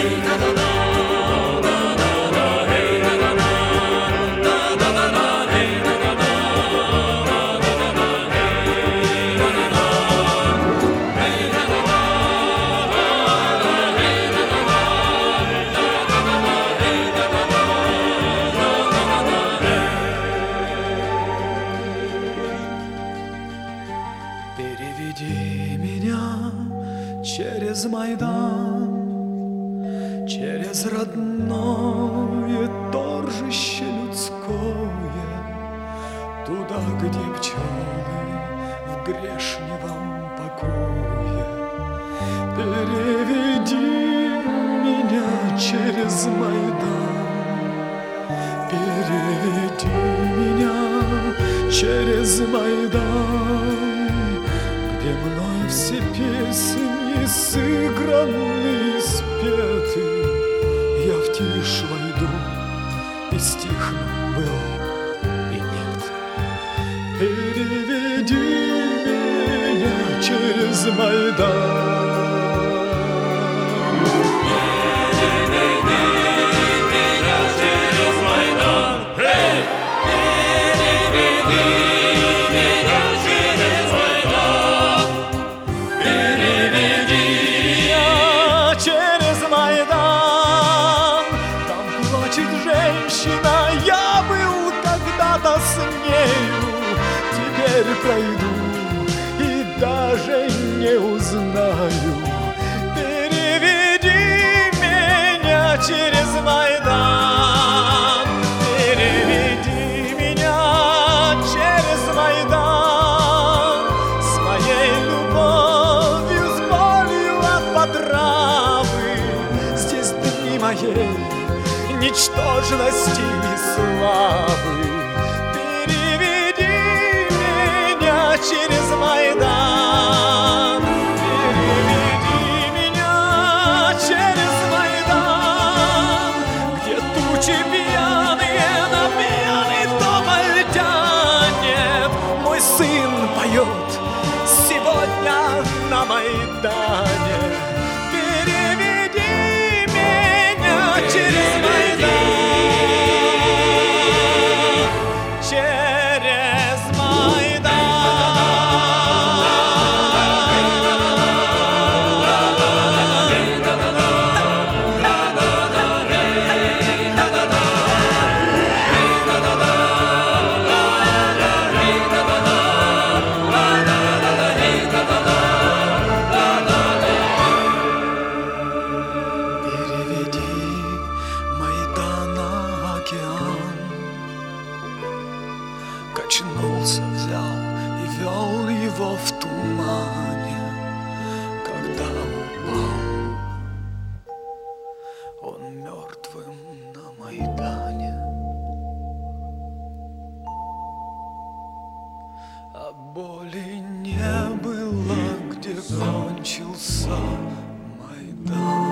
Переведи меня через Майдан, через родное торжище людское, туда, где пчелы в грешневом покое. Переведи меня через Майдан, переведи меня через Майдан, где мной все песни сыграны и спеты. Я в тишь войду и стихну был и нет. Переведи меня через Майдан. Женщина, я был когда-то с нею, теперь пройду и даже не узнаю. Переведи меня через Майдан, переведи меня через Майдан, с моей любовью, с болью от потравы. Здесь дни моей ничтожности и славы. Переведи меня через Майдан, переведи меня через Майдан, где тучи пьяные на пьяный тополь тянет. Мой сын поет сегодня на Майдане. Переведи меня через Майдан. Качнулся, взял и вел его в тумане. Когда упал он мертвым на Майдане, а боли не было, где кончился Майдан.